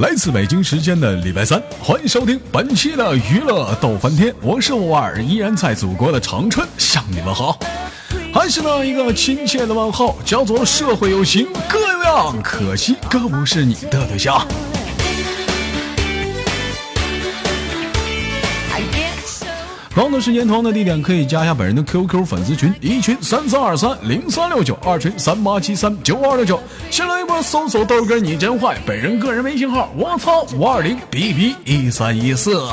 来自北京时间的礼拜三，欢迎收听本期的娱乐逗翻天，我是偶尔依然在祖国的长春向你们好，还是那一个亲切的问候，叫做社会有形各有样，可惜哥不是你的对象。同样的时间同样的地点可以加一下本人的 QQ 粉丝群，一群33230369，二群38739269，新浪微博搜索豆哥你真坏，本人个人微信号我操520BB1314。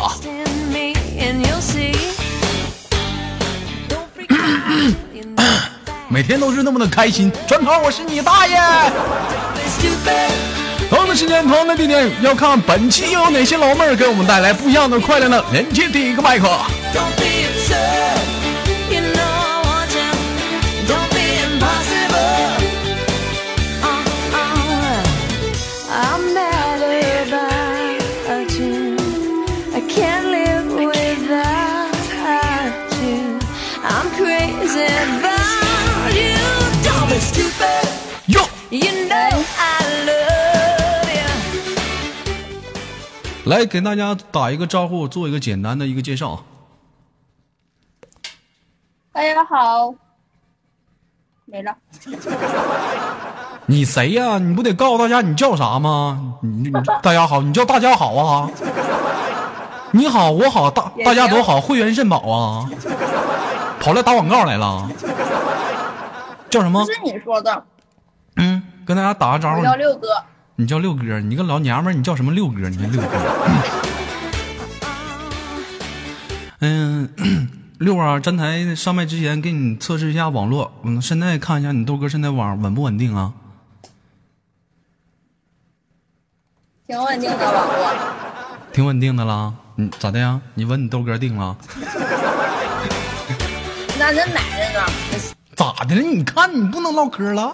每天都是那么的开心，砖头我是你大爷。同样的时间同样的地点，要看本期又有哪些老妹儿给我们带来不一样的快乐呢？连接第一个麦克。来给大家打一个招呼，做一个简单的一个介绍。 大家好，没了。 你谁呀？你不得告诉大家你叫啥吗？大家好，你叫大家好啊。你好，我好，大家都好，会员肾宝啊。跑来打广告来了。叫什么？ 不是你说的。 跟大家打个招呼。 我叫六哥。 你叫六哥，你个老娘们儿，你叫什么六哥？你叫六哥。六啊，站台上麦之前给你测试一下网络，现在看一下你豆哥现在网稳不稳定啊？ 挺稳定的网络。 挺稳定的啦。咋的呀？你问你豆哥定了？ 那真奶着呢。 咋的了？你看你不能唠嗑了。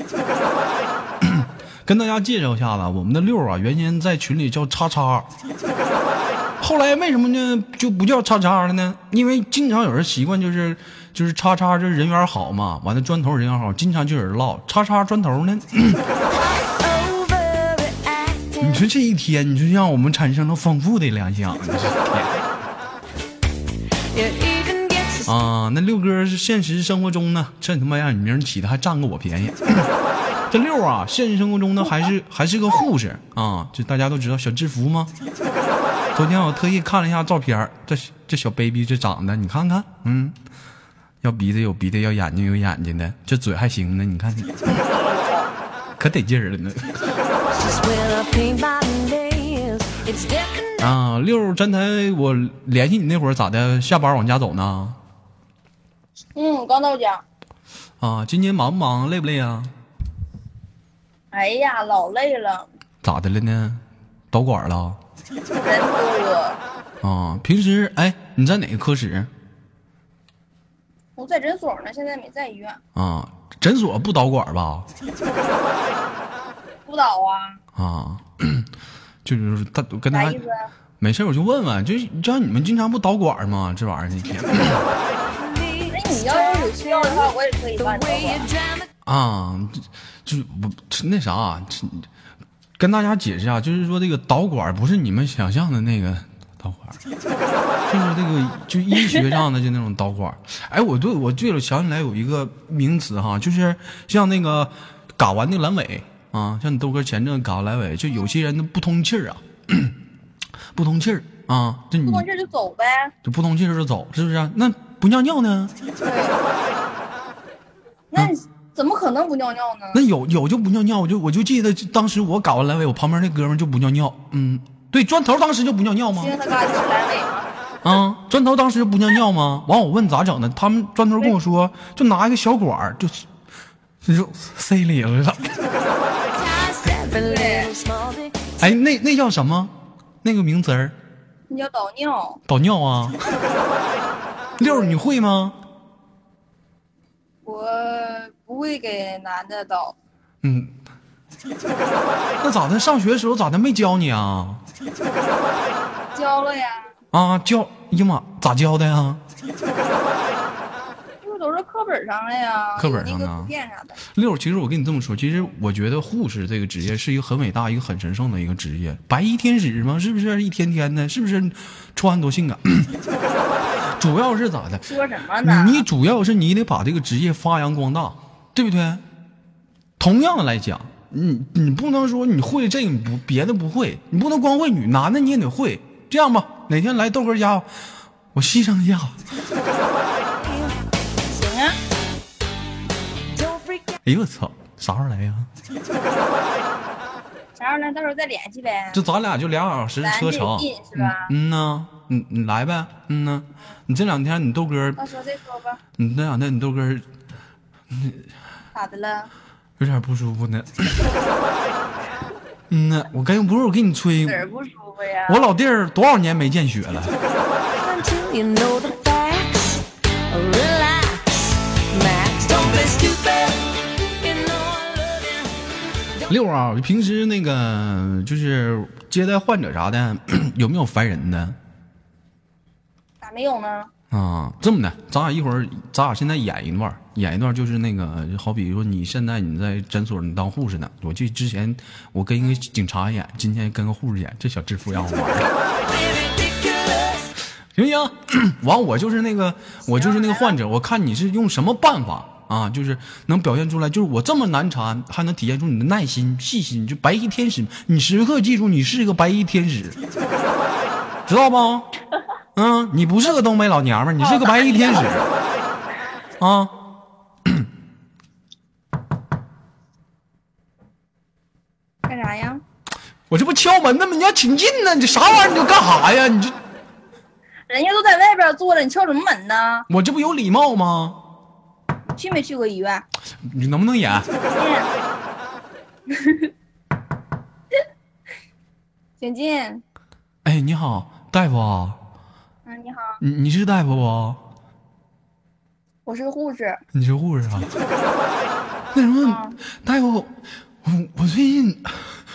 跟大家介绍一下子，我们的六啊，原先在群里叫叉叉，后来为什么呢就不叫叉叉了呢？因为经常有人习惯就是叉叉这人缘好嘛，完了砖头人缘好，经常就有人唠叉叉砖头呢。你说这一天，你就让我们产生了丰富的联想。啊，那六哥是现实生活中呢，这他妈让你名起的还占个我便宜。这六啊，现实生活中呢还是个护士啊，就大家都知道小制服吗？昨天我特意看了一下照片，这小 baby 这长得，你看看，要鼻子有鼻子，要眼睛有眼睛的，这嘴还行呢，你看，可得劲儿了呢。啊，六站台，我联系你那会儿咋的？下班往家走呢？ 刚到家。 啊，今天忙不忙？累不累啊？ 哎呀，老累了。 咋的了呢？导管了？ 人多。 啊，平时你在哪个科室？ 我在诊所呢，现在没在医院。 啊，诊所不导管吧？ 不导啊。 啊，就是他跟他啥意思？ 没事我就问问，就你们经常不导管吗？这玩意儿那天。 你要是有需要的话，我也可以帮你导管。 啊，就不那啥，跟大家解释啊，就是说这个导管不是你们想象的那个导管，就是这个就医学上的就那种导管。我对了，想起来有一个名词哈，就是像那个睾丸的阑尾啊，像你豆哥前阵睾丸阑尾，就有些人不通气儿啊，不通气儿啊，这你不通气儿就走呗， 就不通气儿就走，是不是？那不尿尿呢？ 那怎么可能不尿尿呢？ 那有就不尿尿，我就记得当时我睾丸阑尾，我旁边那哥们就不尿尿。对，砖头当时就不尿尿吗？ 因为他嘎是阑尾吗？砖头当时不尿尿吗？完我问咋整的，他们砖头跟我说，就拿一个小管就塞里了。那叫什么？那个名词儿？ 那叫导尿。 导尿啊？六你会吗？ 我不会给男的导。 那咋的？上学的时候咋的没教你啊？ 教了呀。 啊，教，哎呀妈，咋教的呀？ 这都是课本上了呀， 课本上呢？ 图片啥的。 六，其实我跟你这么说，其实我觉得护士这个职业是一个很伟大、一个很神圣的一个职业。白衣天使吗？是不是一天天的？是不是穿多性感？主要是咋的？ 说什么呢？ 你主要是你得把这个职业发扬光大，对不对？同样的来讲，你不能说你会这个你不别的不会，你不能光会女，男的你也得会。这样吧，哪天来豆哥家，我牺牲一下。 行啊。 哎呦我操，啥时候来呀？ 啥时候来？到时候再联系呗。 就咱俩就2小时车程， 是吧？ 呐，你来呗，呐，你这2天你豆哥， 到时候再说吧。 你这2天你豆哥， 咋的了？ 有点不舒服呢。呐，我不是我给你吹， 哪儿不舒服呀？ 我老弟儿多少年没见血了。六啊，平时那个就是接待患者啥的，有没有烦人的？ 咋没有呢？ 啊，这么的，咱俩现在演一段，就是那个，好比说你现在你在诊所你当护士呢，我记之前我跟一个警察演，今天跟个护士演，这小制服让我玩，行不行？完我就是那个患者，我看你是用什么办法啊，就是能表现出来，就是我这么难缠，还能体现出你的耐心、细心，就白衣天使，你时刻记住你是一个白衣天使，知道不？你不是个东北老娘们，你是个白衣天使啊！ 干啥呀？ 我这不敲门呢吗？你要请进呢，你这啥玩意儿？你就干啥呀？你这人家都在外边坐着，你敲什么门呢？ 我这不有礼貌吗？ 去没去过医院？ 你能不能演？ 请进。 哎，你好，大夫啊。 你好。 你是大夫不？ 我是个护士。 你是护士啊？那什么，大夫，我最近，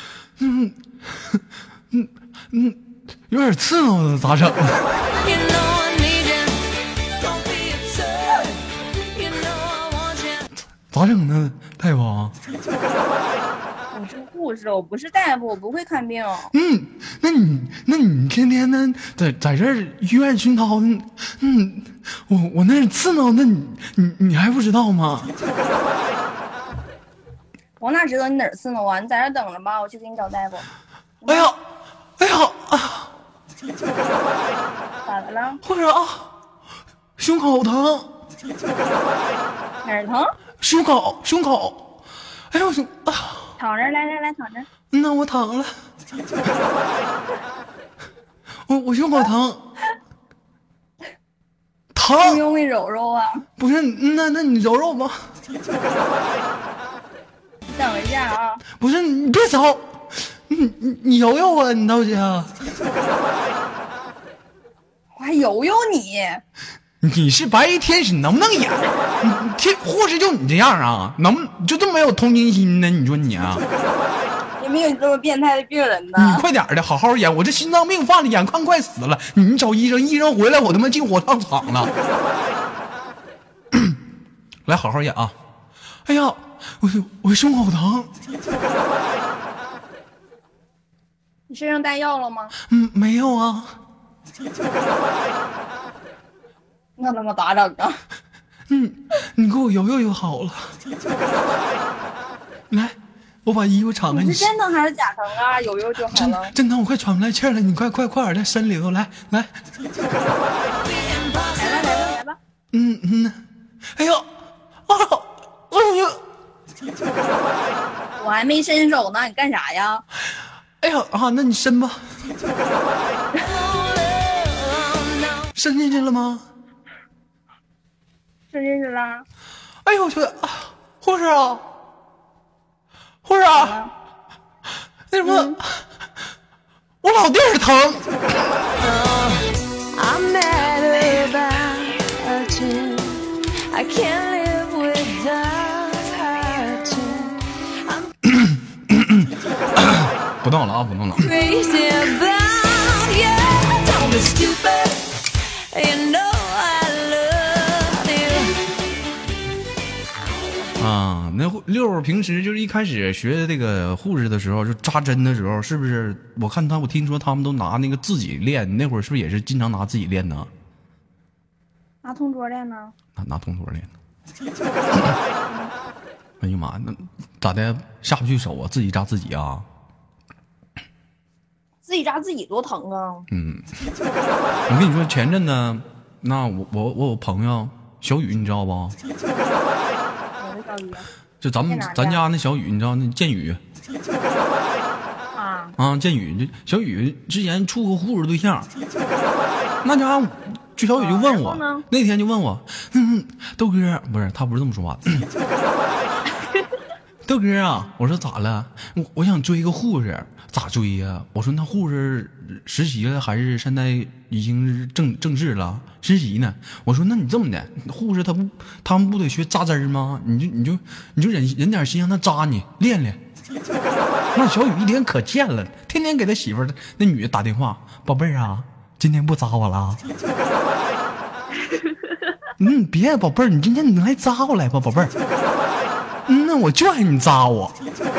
有点刺挠了，咋整？咋整呢，大夫？ 我是护士，我不是大夫，我不会看病。 那你天天的在这儿医院熏陶，我那是刺挠，那你还不知道吗？ 我哪知道你哪儿刺挠啊？你在这等着吧，我去给你找大夫。 哎呀咋的了？ 或者胸口疼。 哪儿疼？ 胸口。哎呦躺着，来躺着。 那我躺了。我胸口疼。疼。 用没揉揉啊？ 不是，那你揉揉吧。 等一下啊。 不是，你别走。你揉揉啊，你倒是。 我还揉揉你。 你是白衣天使，能不能演？护士就你这样啊？就这么没有同情心呢？你说你啊？ 也没有你这么变态的病人呢。 你快点的，好好演！我这心脏病犯了，眼看快死了。你找医生，医生回来我他妈进火葬场了。来，好好演啊！哎呀，我胸口疼。 你身上带药了吗？ 没有啊。 那他妈咋整啊？ 你给我揉揉就好了。来，我把衣服敞开。 你是真疼还是假疼啊？揉揉就好了。 真疼，我快喘不来气了。你快点在身里头来。 来吧。 哎呦， 我还没伸手呢，你干啥呀？ 哎呀那你伸吧。伸进去了吗？ 伸进去了。 哎呦我去！护士啊，那什么，我老弟儿疼。不动了啊，不动了。 那六平时就是一开始学这个护士的时候，就扎针的时候，是不是？我听说他们都拿那个自己练，那会儿是不是也是经常拿自己练呢？ 拿同桌练呢？ 拿同桌练呢？哎呀妈，那咋的？下不去手啊？自己扎自己啊？ 自己扎自己多疼啊！ 我跟你说，前阵呢，那我有朋友小雨，你知道不？ 哪个小鱼？ 就咱家那小雨，你知道那剑雨剑雨，这小雨之前处过护士对象，那家伙就小雨就问我，那天就问我，豆哥，不是他不是这么说话的，豆哥啊，我说咋了？我想追个护士，咋追呀？我说那护士实习了还是现在已经是正式了？实习呢？我说那你这么的，护士他们不得学扎针吗？你就忍点心让他扎你练练。那小雨一天可贱了，天天给他媳妇儿那女的打电话，宝贝儿啊，今天不扎我了？别宝贝儿，你今天你来扎我来吧，宝贝儿。那我就爱你扎我。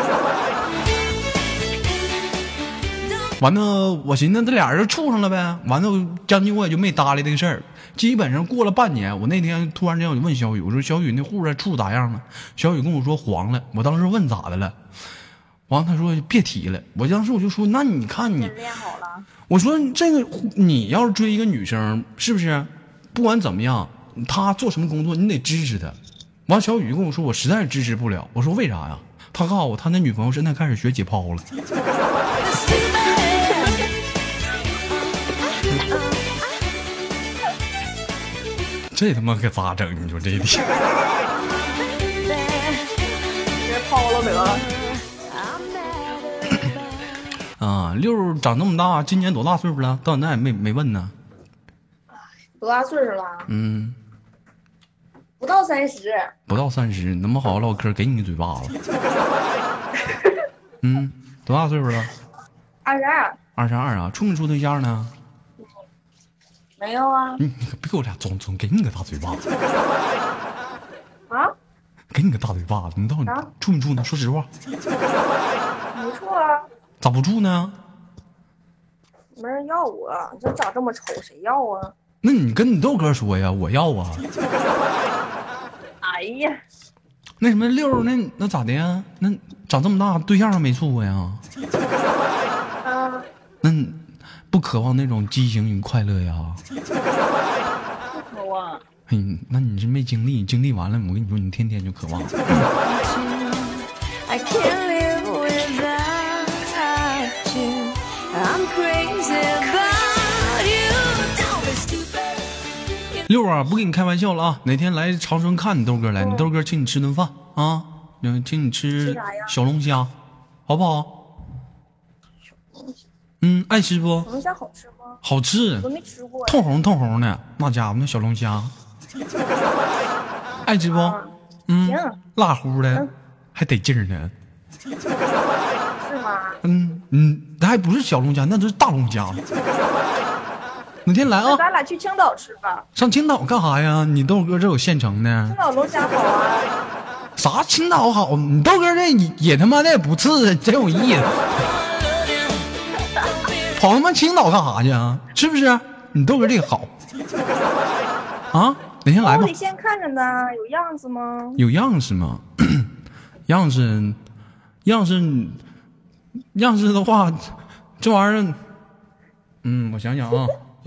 完了，我寻思这俩人就处上了呗。完了，将近我也就没搭理这个事儿。基本上过了半年，我那天突然间我就问小雨，我说小雨那护士处咋样了？小雨跟我说黄了。我当时问咋的了，完他说别提了。我当时我就说那你看你练好了。 我说这个你要是追一个女生，是不是不管怎么样，她做什么工作你得支持她。完小雨跟我说我实在是支持不了。我说为啥呀？他告诉我他那女朋友现在开始学解剖了。这他妈可咋整？你说这一点。 别抛了得。 啊，六长这么大，今年多大岁数了？到现在也没问呢。 多大岁数了？不到30。 不到30，你他妈好好唠嗑，给你个嘴巴子。多大岁数了 ？22。 22啊？处没处对象呢？ 没有啊。 你可别给我俩装，给你个大嘴巴子。 啊？ 给你个大嘴巴子！你到底处没处呢？说实话。 没处啊。 咋不处呢？ 没人要我，这长这么丑，谁要啊？ 那你跟你豆哥说呀，我要啊。 哎呀， 那什么六那咋的呀？那长这么大对象都没处过呀？那不渴望那种激情与快乐呀？ 不渴望。 那你是没经历，经历完了，我跟你说，你天天就渴望。六啊，不跟你开玩笑了啊！哪天来长春看你豆哥来，你豆哥请你吃顿饭啊，请你吃小龙虾，好不好？爱吃不？ 小龙虾好吃吗？ 好吃， 我都没吃过。 透红透红的，那家伙那小龙虾，爱吃不？ 行， 辣乎的，还得劲儿呢。 是吗？ 那还不是小龙虾，那是大龙虾。哪天来啊？ 咱俩去青岛吃吧。 上青岛干啥呀？你豆哥这有现成的。 青岛龙虾好啊。 啥青岛好？你豆哥这也他妈的不次，真有意思。跑他妈青岛干啥去啊？是不是？你豆哥这个好啊？哪天来吧？ 我得先看着呢，有样子吗？ 有样式吗？样式的话，这玩意儿，我想想啊，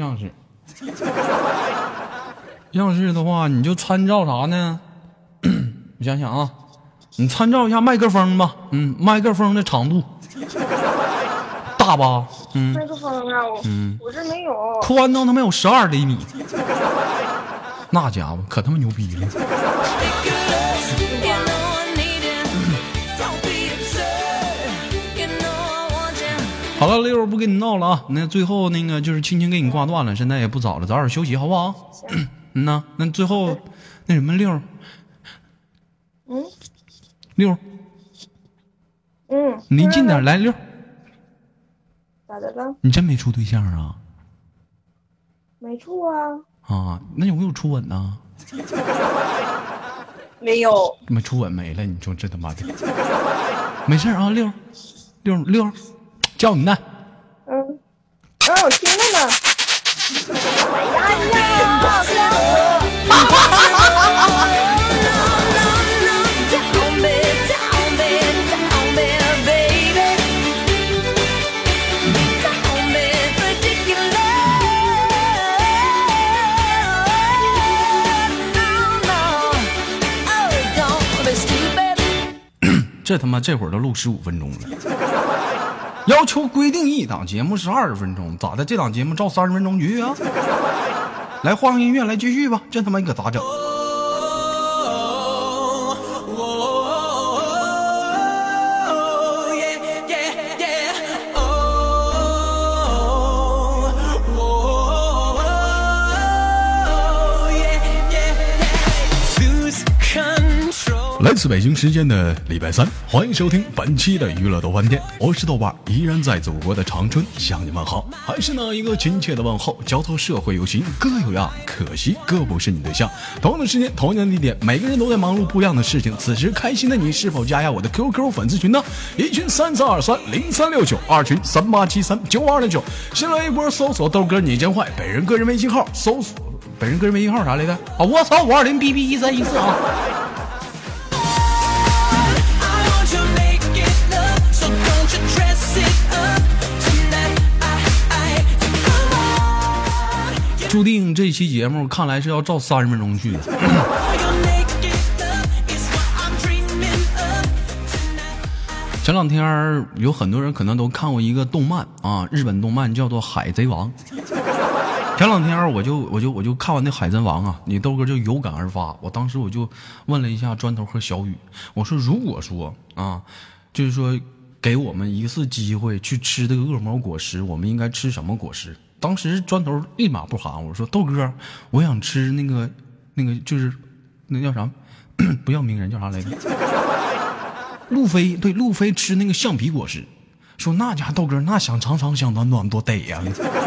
样式的话，你就参照啥呢？我想想啊，你参照一下麦克风吧。麦克风的长度大吧？ 麦克风啊，我这没有。 宽到他妈有12厘米，那家伙可他妈牛逼了。好了，六不跟你闹了啊！那最后那个就是轻轻给你挂断了，现在也不早了，早点休息好不好？那最后那什么六，离近点来六。 咋的了？ 你真没处对象啊？ 没处啊。 那有没有初吻呢？ 没有。 他妈初吻没了，你说这他妈的。没事啊，六，叫你呢。 我听着呢。哎呀！ 这他妈这会儿都录15分钟了。要求规定一档节目是20分钟，咋的？这档节目照30分钟去啊？来换个音乐来继续吧，这他妈你可咋整？来自北京时间的礼拜三，欢迎收听本期的娱乐豆瓣店，我是豆瓣，依然在祖国的长春向你问好，还是那一个亲切的问候，交头社会有形各有样，可惜哥不是你对象。同样的时间，同样的地点，每个人都在忙碌不一样的事情，此时开心的你是否加下我的 QQ 粉丝群呢？一群33230369，二群38739269，新浪微博搜索豆哥你真坏，本人个人微信号搜索本人个人微信号啥来的啊？我操520BB1314啊！注定这期节目看来是要照30分钟去的。前两天有很多人可能都看过一个动漫啊，日本动漫叫做《海贼王》。前两天我就看完那《海贼王》啊，你豆哥就有感而发。我当时我就问了一下砖头和小雨，我说如果说啊，就是说给我们一次机会去吃这个恶魔果实，我们应该吃什么果实？当时砖头立马不喊我说豆哥，我想吃那个就是那叫啥不要名人叫啥来着？路飞，对，路飞吃那个橡皮果实，说那家豆哥那想长长想短短多得呀。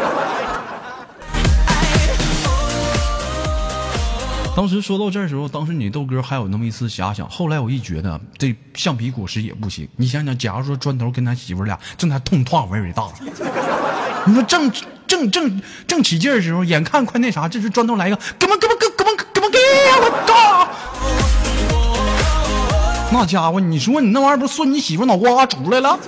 当时说到这儿的时候，当时你豆哥还有那么一丝遐想，后来我一觉得这橡皮果实也不行。你想想，假如说砖头跟他媳妇俩正在痛痛伟伟大，你说正起劲的时候，眼看快那啥，这是砖头来一个，给我操！那家伙，你说你那玩意儿不顺你媳妇脑瓜出来了？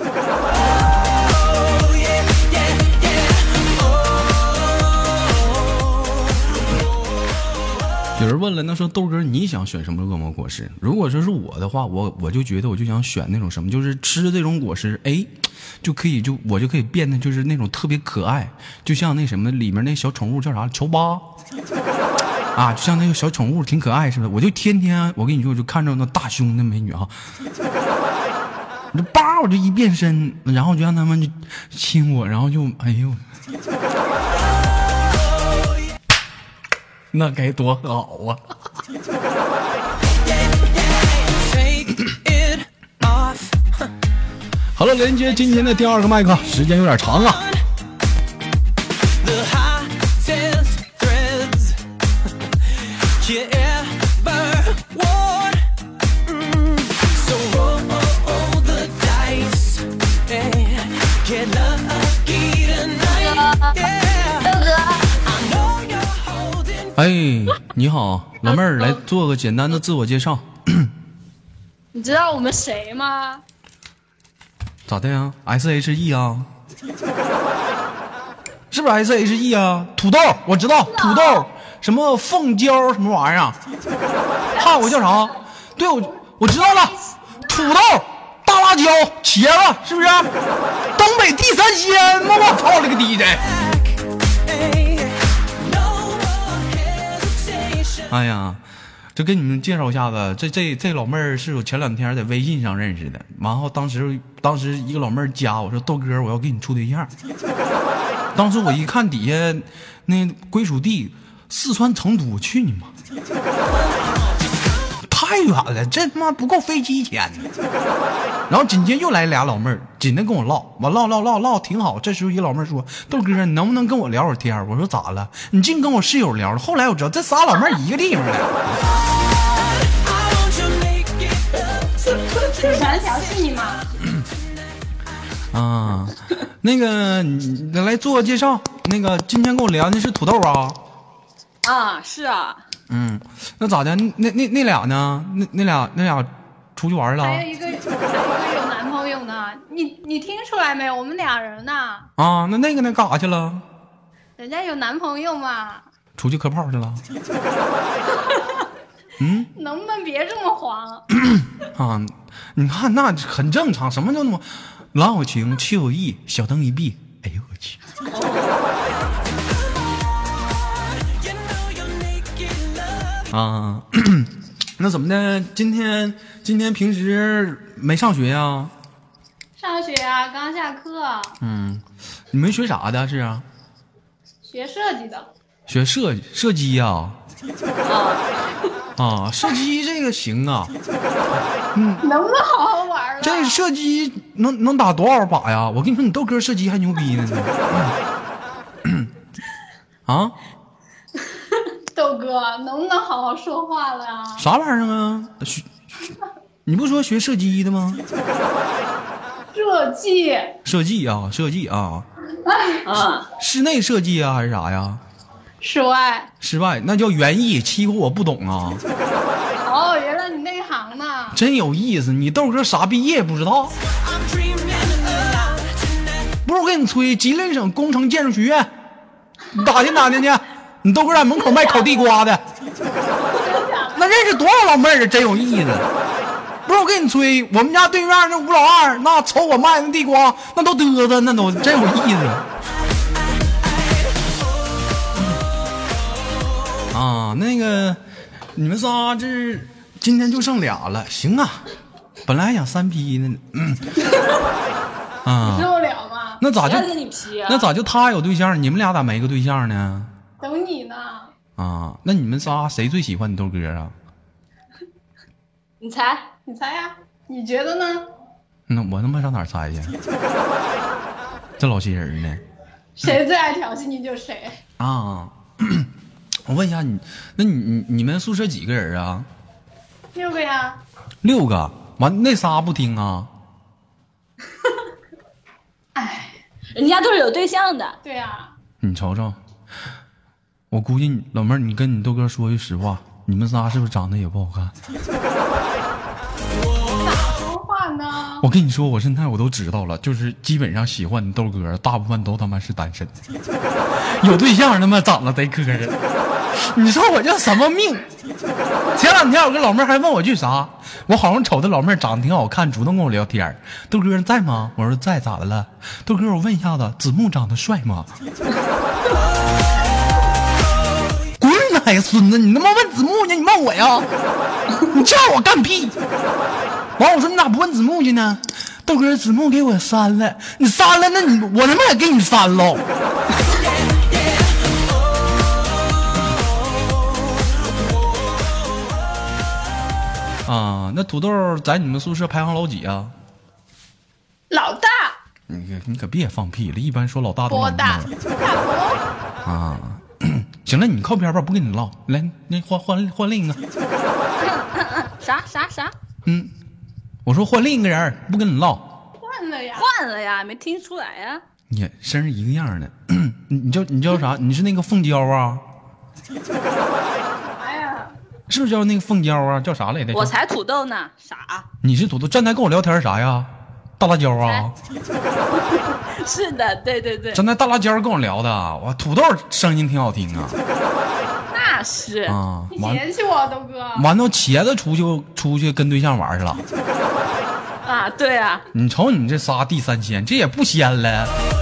有人问了，那说豆哥你想选什么恶魔果实？如果说是我的话，我就觉得我就想选那种什么，就是吃这种果实，哎，我就可以变得就是那种特别可爱，就像那什么里面那小宠物叫啥乔巴啊，就像那个小宠物挺可爱似的。我就天天我跟你说，我就看着那大胸的美女啊，这叭我就一变身，然后就让他们就亲我，然后就哎呦。那该多好啊！好了，连接今天的第二个麦克，时间有点长啊。哎，你好，老妹儿，来做个简单的自我介绍。 你知道我们谁吗？ 咋的呀 ？SHE 啊？是不是 SHE 啊？土豆，我知道土豆，什么凤椒什么玩意儿？汉我叫啥？对，我知道了，土豆、大辣椒、茄子，是不是？东北地三鲜吗？我操了个DJ！哎呀，就给你们介绍一下子，这老妹儿是我前两天在微信上认识的，然后当时一个老妹儿加我说豆哥，我要给你处对象。当时我一看底下那归属地四川成都，去你妈！太远了，这他妈不够飞机钱。然后紧接着又来俩老妹儿，紧着跟我唠，我唠挺好。这时候一老妹儿说：“豆哥，你能不能跟我聊会儿天？”我说：“咋了？你净跟我室友聊了。”后来我知道这仨老妹儿一个地方的。 经常调戏你嘛。 啊，那个你来做个介绍。那个今天跟我聊的是土豆啊。 啊，是啊。 那咋的？那俩呢？那俩出去玩了？ 还有一个有男朋友呢。你听出来没有？我们俩人呢。 啊，那个干啥去了？ 人家有男朋友嘛。 出去磕炮去了。 能不能别这么黄？ 啊，你看那很正常，什么叫那么郎有情妻有意，小灯一闭，哎呦我去！啊，那怎么的？今天平时没上学呀？ 上学啊，刚下课。 你们学啥的？是啊？ 学设计的。 学射击呀？啊，射击这个行啊。 能不能好好玩了？ 这射击能打多少把呀？我跟你说，你豆哥射击还牛逼呢。啊？ 豆哥，能不能好好说话了呀？ 啥玩意儿啊？你不说学射击的吗？射击啊！室内射击啊，还是啥呀？ 室外。 室外那叫园艺，欺负我不懂啊！ 哦，原来你内行呢。 真有意思，你豆哥啥毕业不知道？不是我跟你吹，吉林省工程建筑学院，你打听去。你豆哥在门口卖烤地瓜的，那认识多少老妹儿啊？真有意思。不是我跟你吹，我们家对面那吴老二，那瞅我卖的地瓜，那都嘚瑟，那都真有意思。啊，那个你们仨这今天就剩俩了，行啊。本来还想3批呢。啊， 受了吗？ 那咋就跟你批啊？ 那咋就他有对象，你们俩咋没个对象呢？ 等你呢。 啊，那你们仨谁最喜欢你豆哥啊？ 你猜呀？你觉得呢？ 那我他妈上哪儿猜去？这老些人呢？ 谁最爱调戏你就谁啊！我问一下你，那你们宿舍几个人啊 ？6个呀。 6个，完那仨不听啊？ 哎， 人家都是有对象的。 对啊。 你瞅瞅，我估计老妹儿，你跟你豆哥说句实话，你们仨是不是长得也不好看？ 说话呢？ 我跟你说，我现在我都知道了，就是基本上喜欢你豆哥，大部分都他妈是单身，有对象他妈长得贼磕碜。你说我这什么命？前2天我跟老妹儿还问我句啥，我好像瞅着老妹儿长得挺好看，主动跟我聊天。豆哥在吗？我说在，咋的了？豆哥，我问一下子，子木长得帅吗？滚奶孙子！你他妈问子木呢？你问我呀？你叫我干屁？完我说你咋不问子木去呢？豆哥，子木给我删了，你删了，那我他妈也给你删喽。啊，那土豆在你们宿舍排行老几啊？ 老大。 你可别放屁了，一般说老大都波大。 啊，行了，你靠边吧，不跟你唠，来，那换另一个。 啥？ 我说换另一个人，不跟你唠。 换了呀，没听出来呀？ 你声儿一个样的。你叫啥？你是那个凤娇啊？ 啥呀？ 是不是叫那个凤娇啊？叫啥来着？ 我才土豆呢，傻。 你是土豆，站台跟我聊天啥呀？大辣椒啊？ 是的，对。 站台大辣椒跟我聊的，哇，土豆声音挺好听啊。 那是啊， 你嫌弃我豆哥？ 完了，茄子出去跟对象玩去了。 啊，对啊。 你瞅你这仨地三鲜，这也不鲜了。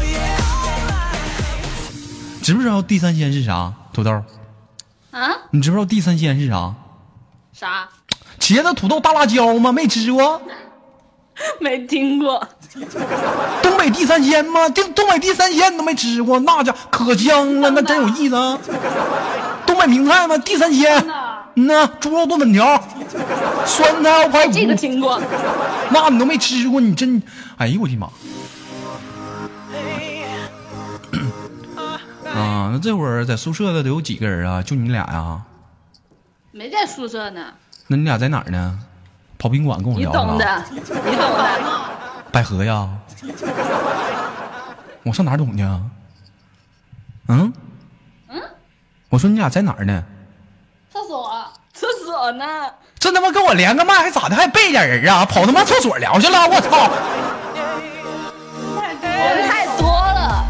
知不知道地三鲜是啥？土豆啊？ 你知不知道地三鲜是啥？ 啥？ 茄子、土豆、大辣椒吗？没吃过？ 没听过。 东北地三鲜吗？东北地三鲜你都没吃过，那家可香了，那真有意思啊！东北名菜吗？地三鲜。猪肉炖粉条，酸菜排骨。 这个听过。 那你都没吃过，你真……哎呦我的妈！啊，那这会儿在宿舍的得有几个人啊？就你俩呀？ 没在宿舍呢。 那你俩在哪儿呢？ 跑宾馆跟我聊了。 你懂的，你懂的。 百合呀，我上哪儿懂去啊？嗯，我说你俩在哪儿呢？ 厕所。 厕所呢？ 这他妈跟我连个麦还咋的？还背点人啊？跑他妈厕所聊去了？我操！ 人太多了。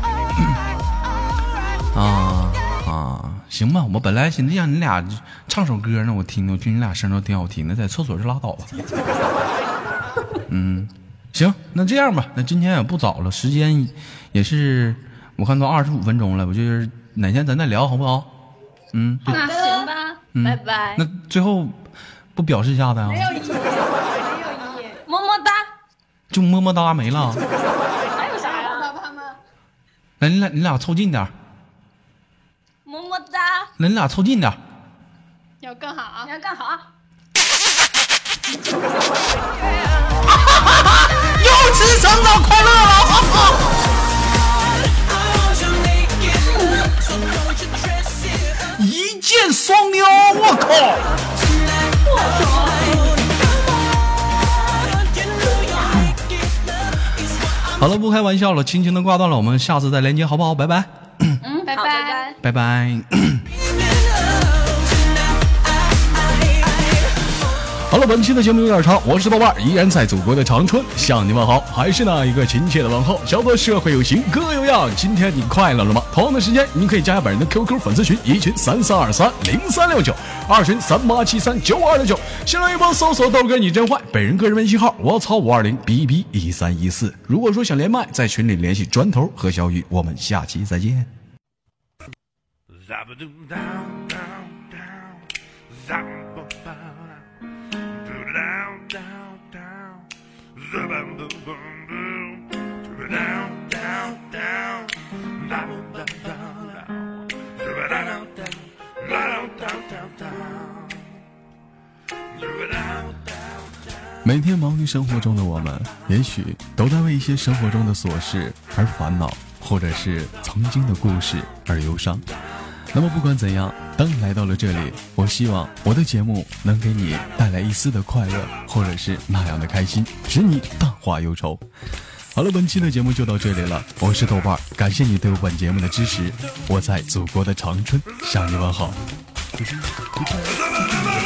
行吧，我本来寻思让你俩唱首歌呢，我听你俩声都挺好听的，在厕所就拉倒吧。行，那这样吧，那今天也不早了，时间也是我看到25分钟了，我就是哪天咱再聊好不好？ 那行吧，拜拜。 那最后不表示一下子啊？ 没有意义， 么么哒。 就么么哒没了。 还有啥呀？ 来，你俩凑近点。 么么哒。 来，你俩凑近点。 要更好， 你要干好。 又次成长快乐了。一箭双雕，我靠！好了，不开玩笑了，轻轻的挂断了，我们下次再连接好不好？拜拜。 拜拜， 拜拜。好了，本期的节目有点长，我是豆瓣，依然在祖国的长春向你问好，还是那一个亲切的问候，小的社会有型哥有样。今天你快乐了吗？同样的时间你可以加下本人的 QQ 粉丝群，一群33230369，二群38739269，新浪微博搜索豆哥你真坏，本人个人微信号我操520BB1314。如果说想连麦，在群里联系砖头和小雨，我们下期再见。每天忙于生活中的我们，也许都在为一些生活中的琐事而烦恼，或者是曾经的故事而忧伤。那么不管怎样，当你来到了这里，我希望我的节目能给你带来一丝的快乐，或者是那样的开心，使你淡化忧愁。好了，本期的节目就到这里了，我是豆瓣，感谢你对我本节目的支持，我在祖国的长春向你问好。